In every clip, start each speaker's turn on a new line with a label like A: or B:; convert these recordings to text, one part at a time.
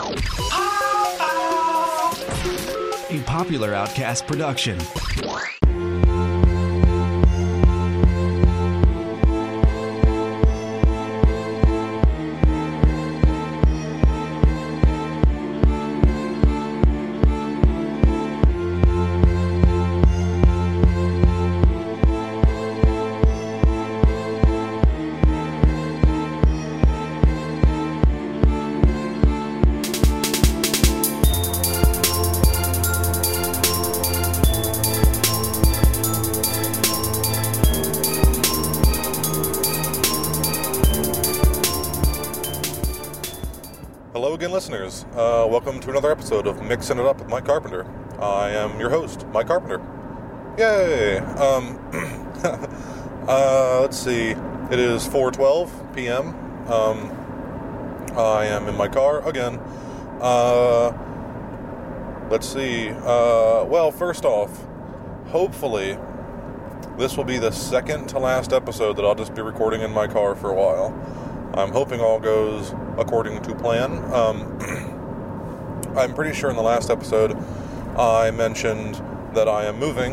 A: A Popular Outcast production.
B: Hello again, listeners. Welcome to another episode of Mixing It Up with Mike Carpenter. I am your host, Mike Carpenter. Yay! Let's see. It is 4:12 p.m. I am in my car again. Let's see. Well, first off, hopefully this will be the second to last episode that I'll just be recording in my car for a while. I'm hoping all goes according to plan. I'm pretty sure in the last episode I mentioned that I am moving,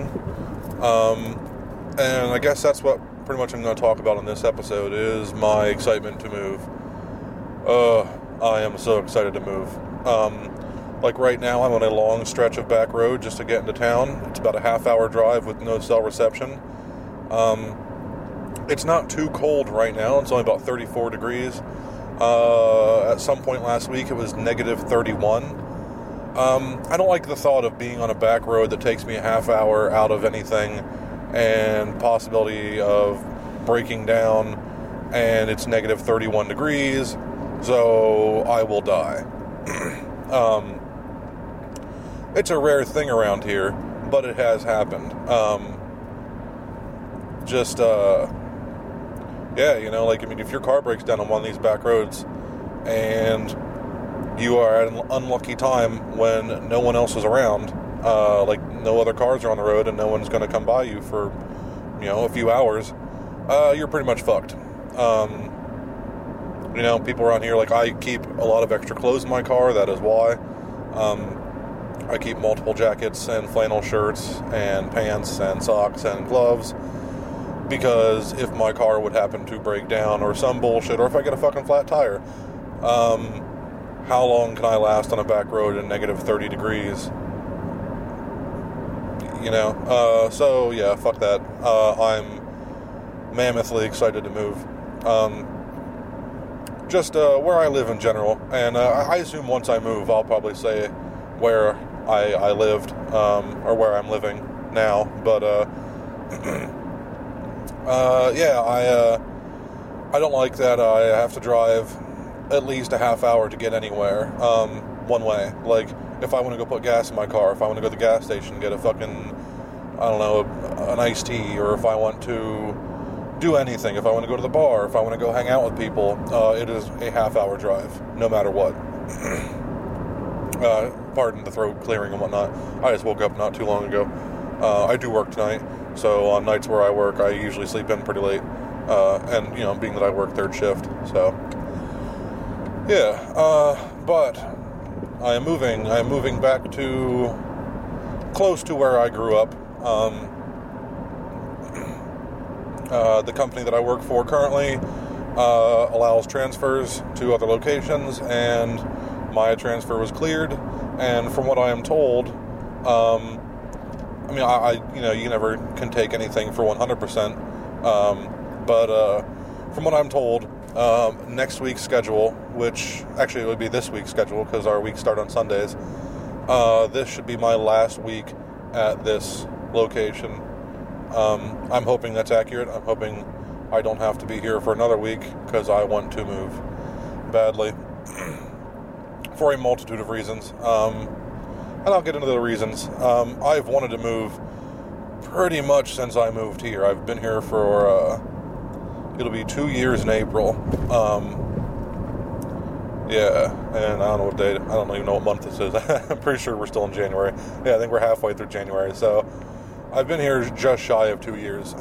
B: and I guess that's what pretty much I'm going to talk about in this episode is my excitement to move. I am so excited to move. Like right now I'm on a long stretch of back road just to get into town. It's about a half-hour drive with no cell reception. It's not too cold right now. It's only about 34 degrees. At some point last week, it was negative 31. I don't like the thought of being on a back road that takes me a half hour out of anything and possibility of breaking down, and it's negative 31 degrees, so I will die. It's a rare thing around here, but it has happened. Yeah, you know, like, I mean, if your car breaks down on one of these back roads and you are at an unlucky time when no one else is around, like no other cars are on the road and no one's going to come by you for, you know, a few hours, you're pretty much fucked. You know, people around here, like, I keep a lot of extra clothes in my car, that is why. I keep multiple jackets and flannel shirts and pants and socks and gloves. Because if my car would happen to break down or some bullshit, or if I get a fucking flat tire, how long can I last on a back road in negative 30 degrees? You know, so yeah, fuck that. I'm mammothly excited to move. Just where I live in general, and I assume once I move, I'll probably say where I lived, or where I'm living now, but yeah, I don't like that I have to drive at least a half hour to get anywhere, one way. Like, if I want to go put gas in my car, if I want to go to the gas station, get a fucking, I don't know, an iced tea, or if I want to do anything, if I want to go to the bar, if I want to go hang out with people, it is a half hour drive, no matter what. Pardon the throat clearing and whatnot. I just woke up not too long ago. I do work tonight. So on nights where I work, I usually sleep in pretty late, and, you know, being that I work third shift, so, yeah, but I am moving back to close to where I grew up. The company that I work for currently allows transfers to other locations, and my transfer was cleared, and from what I am told, I mean, you know, you never can take anything for 100%, but from what I'm told, next week's schedule, which actually it would be this week's schedule because our weeks start on Sundays, this should be my last week at this location. I'm hoping that's accurate. I'm hoping I don't have to be here for another week because I want to move badly for a multitude of reasons. And I'll get into the reasons. I've wanted to move pretty much since I moved here. I've been here for, it'll be 2 years in April. Yeah, and I don't know what date, I don't even know what month this is. I'm pretty sure we're still in January. Yeah, I think we're halfway through January, so I've been here just shy of 2 years.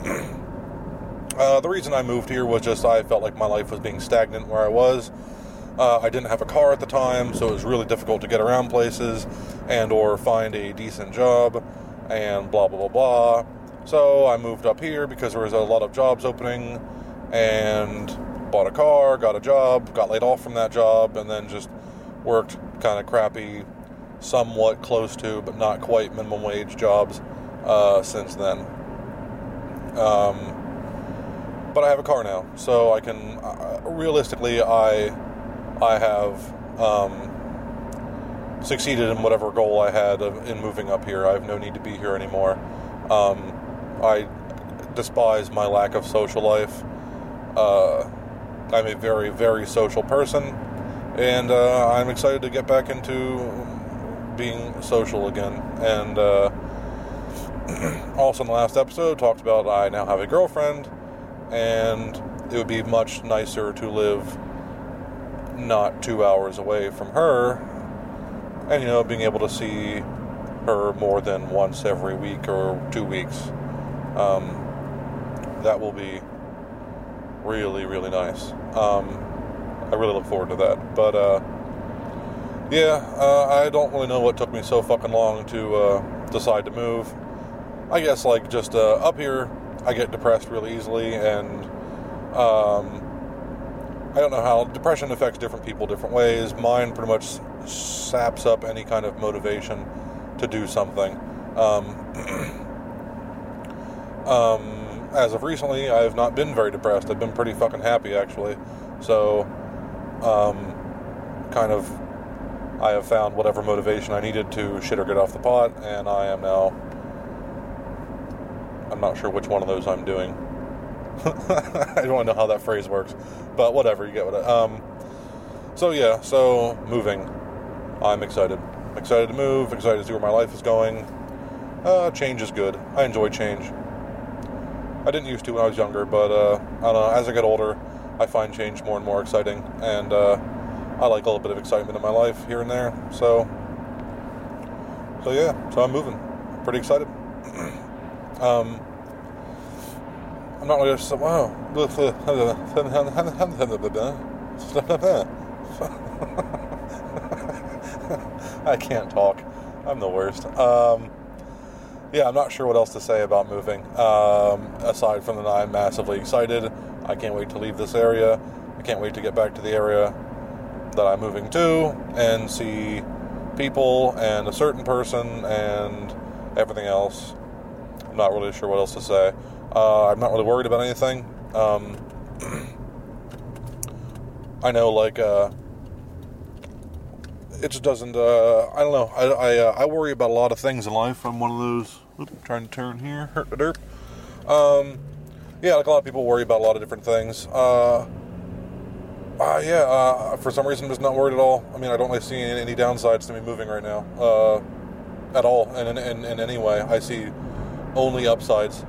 B: The reason I moved here was just I felt like my life was being stagnant where I was. I didn't have a car at the time, so it was really difficult to get around places and or find a decent job and blah, blah, blah, blah. So I moved up here because there was a lot of jobs opening and bought a car, got a job, got laid off from that job, and then just worked kind of crappy, somewhat close to, but not quite minimum wage jobs since then. But I have a car now, so I can, realistically, I have succeeded in whatever goal I had in moving up here. I have no need to be here anymore. I despise my lack of social life. I'm a very, very social person, and I'm excited to get back into being social again. And also in the last episode, talked about I now have a girlfriend, and it would be much nicer to live not 2 hours away from her, and, you know, being able to see her more than once every week or 2 weeks. That will be really, really nice. I really look forward to that. But, I don't really know what took me so fucking long to decide to move. I guess, like, just up here, I get depressed really easily, and I don't know how depression affects different people different ways. Mine pretty much saps up any kind of motivation to do something. As of recently, I have not been very depressed. I've been pretty fucking happy, actually. So, I have found whatever motivation I needed to shit or get off the pot, and I am now, I'm not sure which one of those I'm doing. I don't know how that phrase works, but whatever, you get what so moving. I'm excited. Excited to move, excited to see where my life is going. Change is good. I enjoy change. I didn't used to when I was younger, but, I don't know, as I get older, I find change more and more exciting, and, I like a little bit of excitement in my life here and there, so I'm moving. Pretty excited. I'm not really just, wow. I can't talk. I'm the worst. I'm not sure what else to say about moving. Aside from that I'm massively excited. I can't wait to leave this area. I can't wait to get back to the area that I'm moving to and see people and a certain person and everything else. I'm not really sure what else to say. I'm not really worried about anything. I know, like, it just doesn't, I don't know. I worry about a lot of things in life. I'm one of those, trying to turn here, hurt the dirt. Like a lot of people worry about a lot of different things. For some reason I'm just not worried at all. I mean, I don't really see any downsides to me moving right now, at all, in any way. I see only upsides.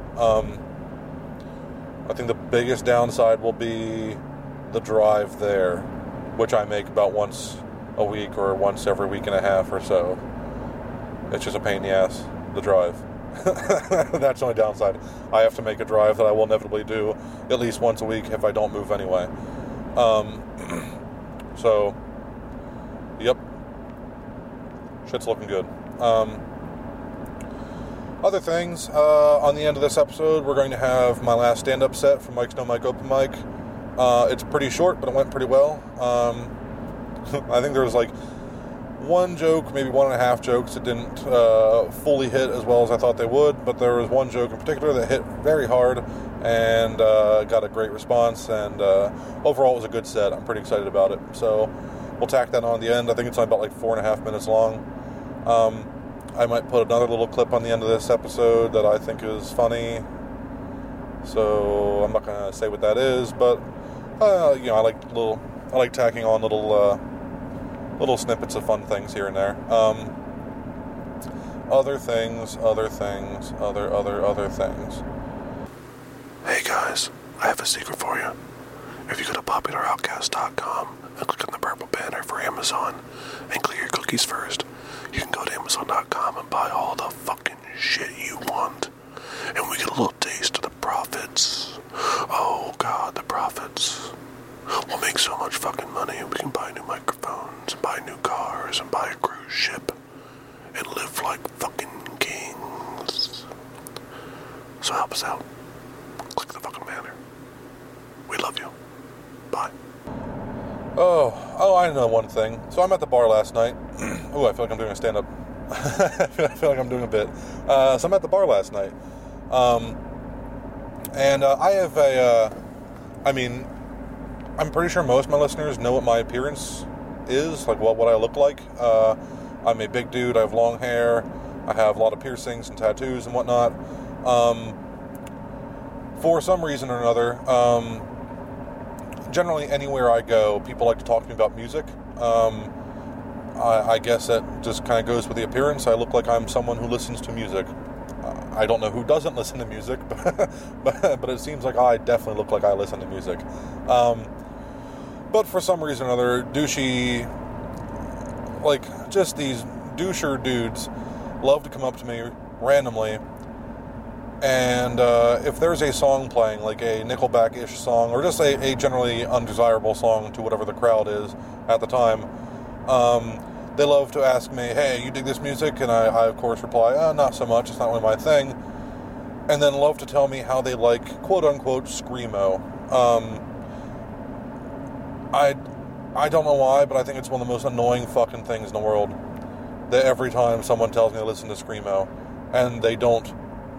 B: I think the biggest downside will be the drive there, which I make about once a week or once every week and a half or so. It's just a pain in the ass, the drive. That's the only downside. I have to make a drive that I will inevitably do at least once a week if I don't move anyway. Yep. Shit's looking good. Other things, on the end of this episode, we're going to have my last stand-up set from Mike's No Mic Open Mic. It's pretty short, but it went pretty well. I think there was like one joke, maybe 1.5 jokes that didn't fully hit as well as I thought they would, but there was one joke in particular that hit very hard and got a great response, and overall it was a good set. I'm pretty excited about it. So we'll tack that on the end. I think it's only about like 4.5 minutes long. I might put another little clip on the end of this episode that I think is funny. So I'm not going to say what that is, but I like tacking on little snippets of fun things here and there. Other things.
C: Hey guys, I have a secret for you. If you go to popularoutcast.com and click on the purple banner for Amazon and clear your cookies first, you can go to Amazon.com and buy all the fucking shit you want. And we get a little taste of the profits. Oh God, the profits. We'll make so much fucking money. We can buy new microphones, and buy new cars, and buy a cruise ship, and live like fucking kings. So help us out. Click the fucking banner. We love you. Bye.
B: Oh, I know one thing. So I'm at the bar last night. Ooh, I feel like I'm doing a stand-up. I feel like I'm doing a bit. So I'm at the bar last night. And I have I'm pretty sure most of my listeners know what my appearance is, like what I look like. I'm a big dude, I have long hair, I have a lot of piercings and tattoos and whatnot. For some reason or another, generally anywhere I go, people like to talk to me about music. I guess that just kind of goes with the appearance. I look like I'm someone who listens to music. I don't know who doesn't listen to music, but it seems like I definitely look like I listen to music. But for some reason or other, douchey, like just these doucher dudes love to come up to me randomly, and if there's a song playing, like a Nickelback-ish song, or just a generally undesirable song to whatever the crowd is at the time, they love to ask me, hey, you dig this music? And I of course reply, not so much, it's not really my thing. And then love to tell me how they like, quote-unquote, screamo. I don't know why, but I think it's one of the most annoying fucking things in the world. That every time someone tells me to listen to screamo, and they don't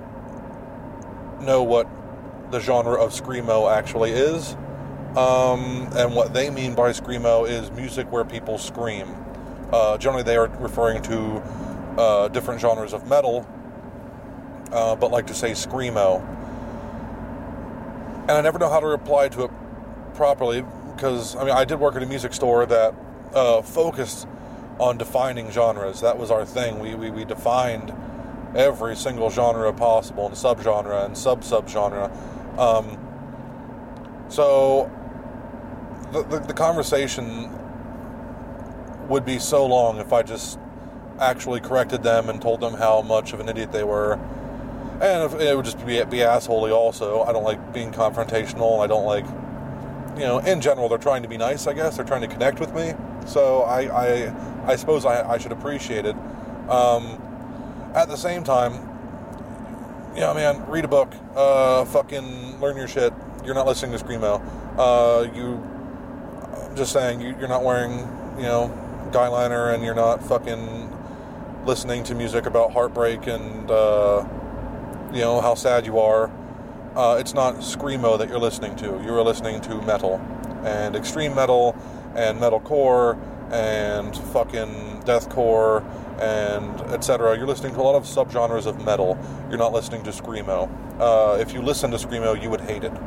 B: know what the genre of screamo actually is, and what they mean by screamo is music where people scream. Generally they are referring to different genres of metal, but like to say screamo. And I never know how to reply to it properly, because, I did work at a music store that focused on defining genres. That was our thing. We defined every single genre possible, and subgenre and sub-subgenre. So the conversation would be so long if I just actually corrected them and told them how much of an idiot they were. And if it would just be assholey also. I don't like being confrontational. I don't like, in general, they're trying to be nice, I guess. They're trying to connect with me. So I suppose I should appreciate it. At the same time, man, read a book. Fucking learn your shit. You're not listening to screamo. I'm just saying, you're not wearing, guy liner, and you're not fucking listening to music about heartbreak and, how sad you are. It's not screamo that you're listening to. You're listening to metal, and extreme metal, and metalcore, and fucking deathcore, and etc. You're listening to a lot of subgenres of metal. You're not listening to screamo. If you listen to screamo, you would hate it.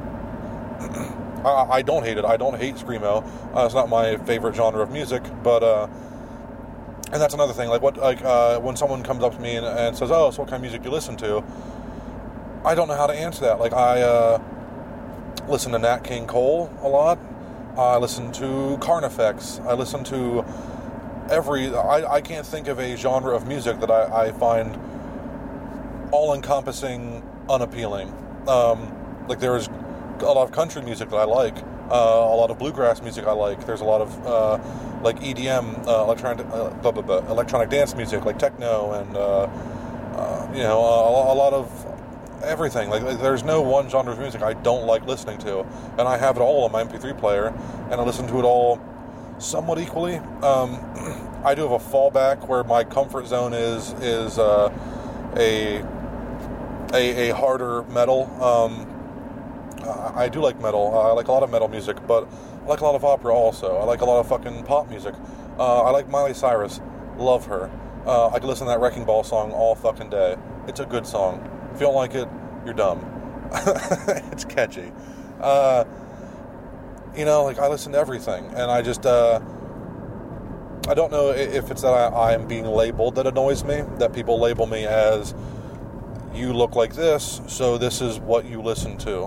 B: I don't hate it. I don't hate screamo. It's not my favorite genre of music, but and that's another thing. When someone comes up to me and says, "Oh, so what kind of music do you listen to?" I don't know how to answer that. I listen to Nat King Cole a lot. I listen to Carnifex. I listen to I can't think of a genre of music that I find all-encompassing unappealing. There's a lot of country music that I like. A lot of bluegrass music I like. There's a lot of EDM, electronic dance music, like techno, and a lot of everything. There's no one genre of music I don't like listening to, and I have it all on my MP3 player, and I listen to it all somewhat equally. I do have a fallback where my comfort zone is a harder metal. I do like metal. I like a lot of metal music, but I like a lot of opera also. I like a lot of fucking pop music. I like Miley Cyrus. Love her. I can listen to that Wrecking Ball song all fucking day. It's a good song. If you don't like it, you're dumb. It's catchy. I listen to everything, and I just, I don't know if it's that I am being labeled that annoys me, that people label me as, you look like this, so this is what you listen to.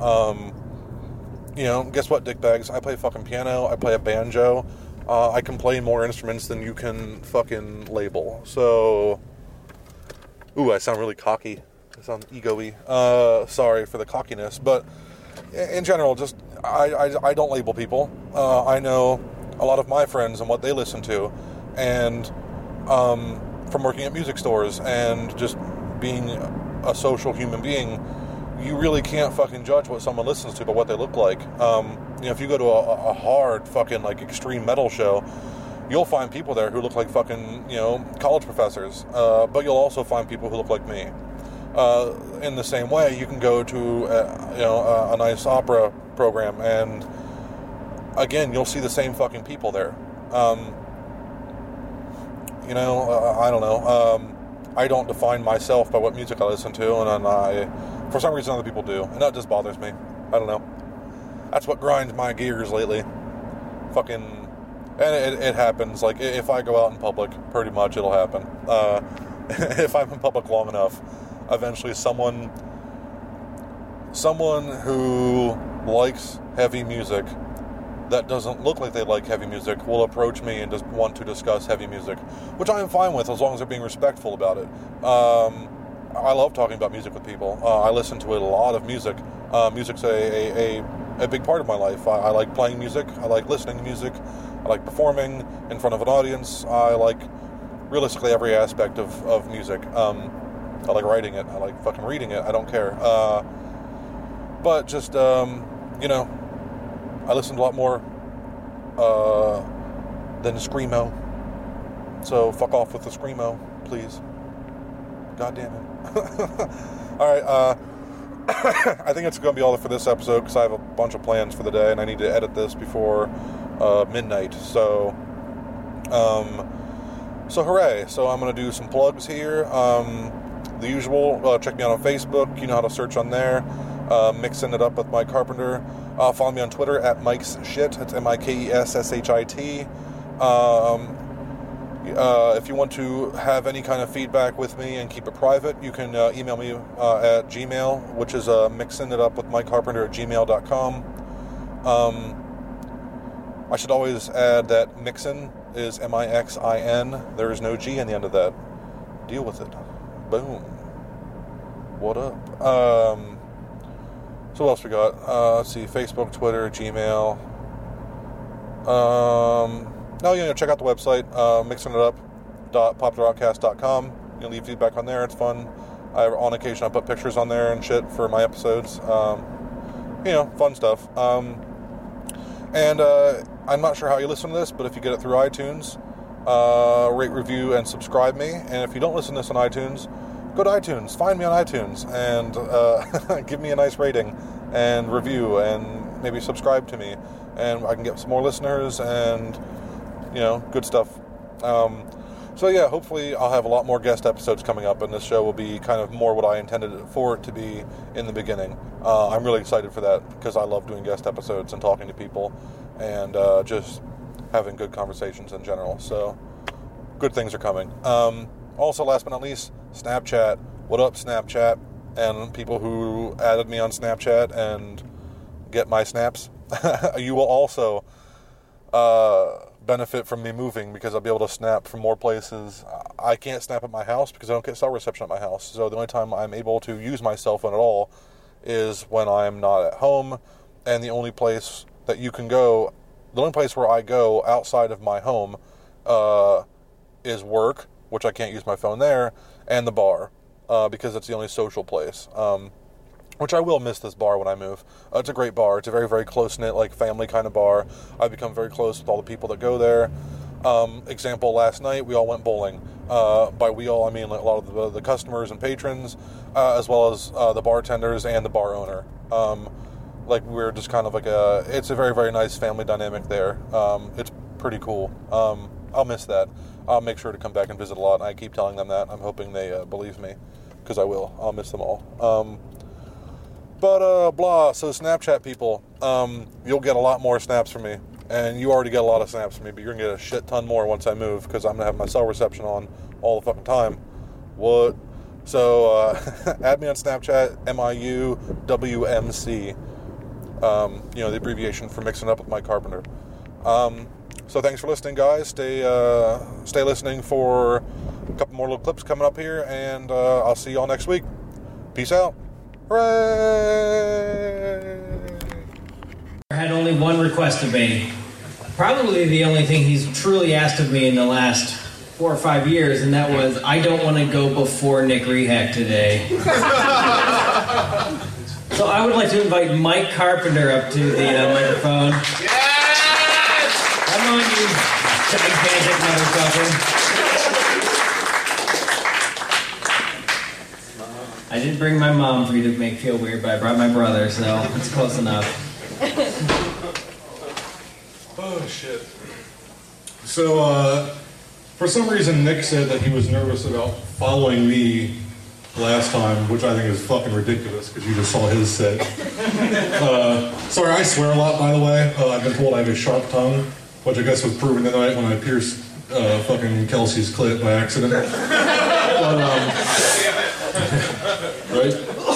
B: Guess what, dickbags? I play fucking piano, I play a banjo, I can play more instruments than you can fucking label. So, ooh, I sound really cocky. I sound ego-y. Sorry for the cockiness, but in general, just I don't label people. I know a lot of my friends and what they listen to, and from working at music stores and just being a social human being, you really can't fucking judge what someone listens to by what they look like. If you go to a hard fucking like extreme metal show, you'll find people there who look like fucking college professors, but you'll also find people who look like me. In the same way, you can go to a nice opera program, and again, you'll see the same fucking people there. I don't know. I don't define myself by what music I listen to, and for some reason other people do, and that just bothers me. I don't know. That's what grinds my gears lately. Fucking, and it happens. Like, if I go out in public, pretty much it'll happen. If I'm in public long enough, eventually someone who likes heavy music that doesn't look like they like heavy music will approach me and just want to discuss heavy music, which I am fine with as long as they're being respectful about it. I love talking about music with people. I listen to a lot of music. Music's a big part of my life. I like playing music. I like listening to music. I like performing in front of an audience. I like realistically every aspect of music. I like writing it. I like fucking reading it. I don't care. But just, I listen to a lot more than Screamo. So fuck off with the Screamo, please. God damn it. Alright, I think it's going to be all for this episode because I have a bunch of plans for the day and I need to edit this before midnight. So hooray. So I'm going to do some plugs here. The usual, check me out on Facebook. You know how to search on there. Mixing it up with Mike Carpenter. Follow me on Twitter at Mike's Shit. It's MIKESSHIT. If you want to have any kind of feedback with me and keep it private, you can email me at Gmail, which is mixing it up with Mike Carpenter at gmail.com. I should always add that Mixin is MIXIN. There is no G in the end of that. Deal with it. Boom. What up? So what else we got? Let's see, Facebook, Twitter, Gmail. Check out the website, mixingitup.popularroutcast.com. You can leave feedback on there. It's fun. On occasion, I put pictures on there and shit for my episodes. Fun stuff. And I'm not sure how you listen to this, but if you get it through iTunes, rate, review, and subscribe me. And if you don't listen to this on iTunes, go to iTunes, find me on iTunes, and give me a nice rating and review, and maybe subscribe to me, and I can get some more listeners, and, good stuff. Hopefully I'll have a lot more guest episodes coming up, and this show will be kind of more what I intended for it to be in the beginning. I'm really excited for that, because I love doing guest episodes and talking to people, and just having good conversations in general, so good things are coming. Also, last but not least, Snapchat. What up, Snapchat? And people who added me on Snapchat and get my snaps. You will also benefit from me moving because I'll be able to snap from more places. I can't snap at my house because I don't get cell reception at my house. So the only time I'm able to use my cell phone at all is when I'm not at home. And the only place that you can go, the only place where I go outside of my home is work, which I can't use my phone there, and the bar, because it's the only social place. Which I will miss this bar when I move. It's a great bar. It's a very, very close-knit, like, family kind of bar. I've become very close with all the people that go there. Example, last night, we all went bowling. By we all, I mean like, a lot of the customers and patrons, as well as the bartenders and the bar owner. We're just kind of like it's a very, very nice family dynamic there. It's pretty cool. I'll miss that. I'll make sure to come back and visit a lot, and I keep telling them that. I'm hoping they believe me, because I will. I'll miss them all. So Snapchat people, you'll get a lot more snaps from me, and you already get a lot of snaps from me, but you're going to get a shit ton more once I move, because I'm going to have my cell reception on all the fucking time. What? So, add me on Snapchat, MIUWMC, the abbreviation for Mixing Up with Mike Carpenter. So thanks for listening, guys. Stay listening for a couple more little clips coming up here, and I'll see y'all next week. Peace out. Hooray!
D: had only one request of me. Probably the only thing he's truly asked of me in the last 4 or 5 years, and that was, I don't want to go before Nick Rehak today. So I would like to invite Mike Carpenter up to the microphone. Yes! Come on, you gigantic motherfucker. I did bring my mom for you to make feel weird, but I brought my brother, so it's close enough.
B: Oh, shit. So, for some reason, Nick said that he was nervous about following me last time, which I think is fucking ridiculous, because you just saw his set. Sorry, I swear a lot, by the way. I've been told I have a sharp tongue, which I guess was proven tonight when I pierced fucking Kelsey's clit by accident. Right?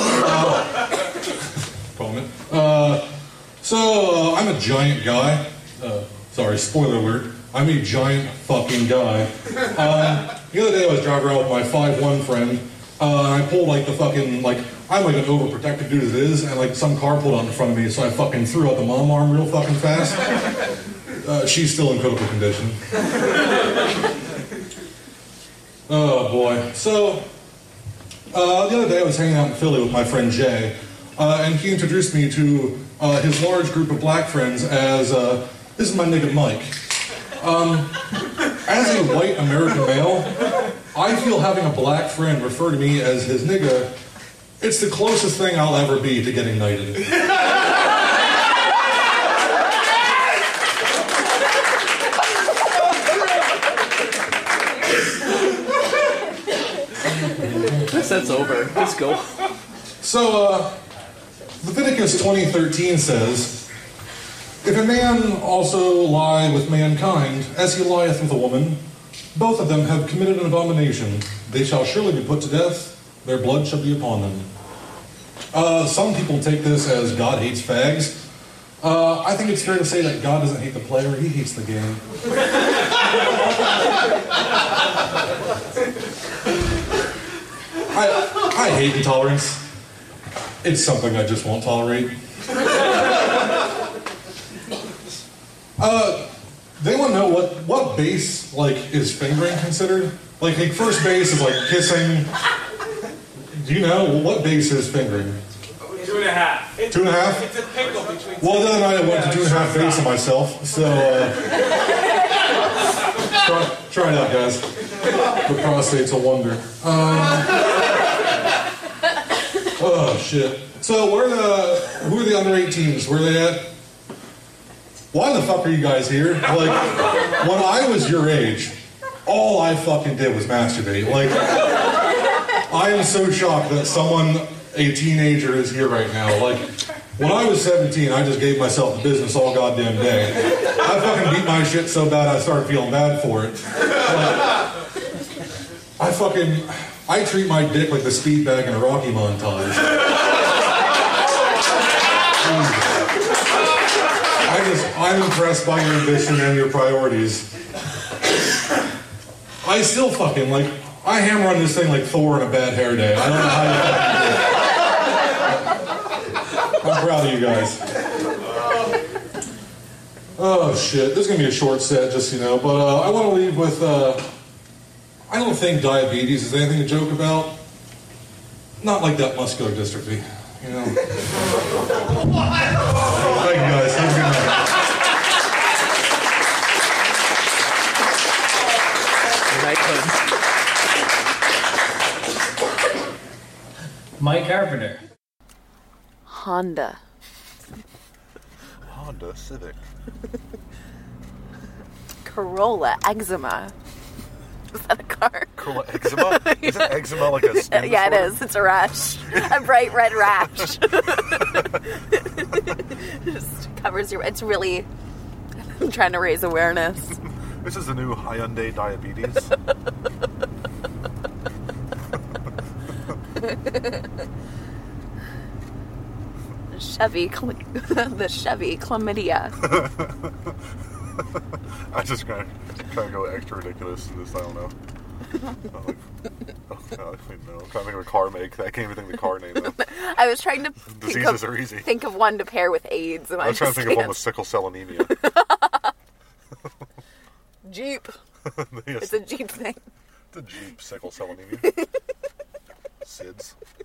B: Comment. So, I'm a giant guy. Sorry, spoiler alert. I'm a giant fucking guy. The other day I was driving around with my 5'1" friend, and I pulled like the fucking, like, I'm like an overprotective dude as it is, and like some car pulled out in front of me, so I fucking threw out the mom arm real fucking fast. She's still in critical condition. Oh boy. So, the other day I was hanging out in Philly with my friend Jay, and he introduced me to his large group of black friends as, this is my nigga Mike. As a white American male, I feel having a black friend refer to me as his nigga, it's the closest thing I'll ever be to getting knighted.
E: That's over. Let's go.
B: So, Leviticus 20:13 says, if a man also lie with mankind, as he lieth with a woman, both of them have committed an abomination. They shall surely be put to death. Their blood shall be upon them. Some people take this as God hates fags. I think it's fair to say that God doesn't hate the player, he hates the game. I hate intolerance. It's something I just won't tolerate. They want to know what base, like, is fingering considered? Like first base is like kissing. Do you know what base is fingering?
F: 2.5.
B: 2.5?
F: It's a pickle between.
B: Well, the other night I went to 2.5 base on myself, so try it out, guys. The prostate's a wonder. Oh shit. So who are the under 18s? Where are they at? Why the fuck are you guys here? Like, when I was your age, all I fucking did was masturbate. Like, I am so shocked that someone, a teenager, is here right now. Like, when I was 17, I just gave myself the business all goddamn day. I fucking beat my shit so bad I started feeling bad for it. Like, I treat my dick like the speed bag in a Rocky montage. I'm impressed by your ambition and your priorities. I still fucking, like, I hammer on this thing like Thor on a bad hair day. I don't know how you fucking do it. I'm proud of you guys. Oh, shit. This is going to be a short set, just so you know. But I want to leave with, I don't think diabetes is anything to joke about. Not like that muscular dystrophy, you know. Thank you, guys. Have a good night.
D: Mike Carpenter.
G: Honda
C: Civic.
G: Corolla Eczema. Is that a car?
C: Corolla Eczema? Isn't eczema like a skin
G: Yeah,
C: disorder?
G: it is. It's a rash. A bright red rash. Just covers your... It's really... I'm trying to raise awareness.
C: This is the new Hyundai diabetes.
G: The Chevy chlamydia.
C: I just kind of go extra ridiculous to this. I don't know.
B: I'm trying to think of a car make. I can't even think of the car name, though.
G: I was trying to
B: Diseases are easy.
G: think of one to pair with AIDS. And
B: I was trying to think of one with sickle cell anemia.
G: Jeep.
B: Yes.
G: It's a Jeep thing.
B: It's a Jeep sickle cell anemia. SIDS.